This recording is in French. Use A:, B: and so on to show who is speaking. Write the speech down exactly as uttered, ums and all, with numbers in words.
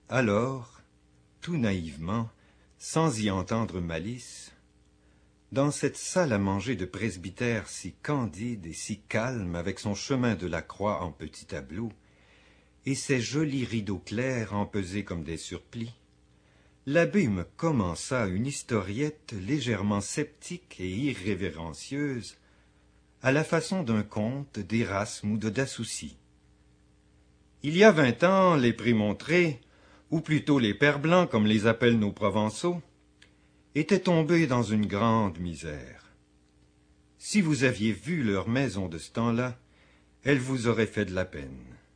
A: Alors, tout naïvement, sans y entendre malice, dans cette salle à manger de presbytère si candide et si calme, avec son chemin de la croix en petits tableaux, et ses jolis rideaux clairs empesés comme des surplis, l'abbé me commença une historiette légèrement sceptique et irrévérencieuse, à la façon d'un conte d'Érasme ou de Dassoucy. Il y a vingt ans, les Prémontrés, ou plutôt les Pères Blancs, comme les appellent nos Provençaux, étaient tombés dans une grande misère. Si vous aviez vu leur maison de ce temps-là, elle vous aurait fait de la peine.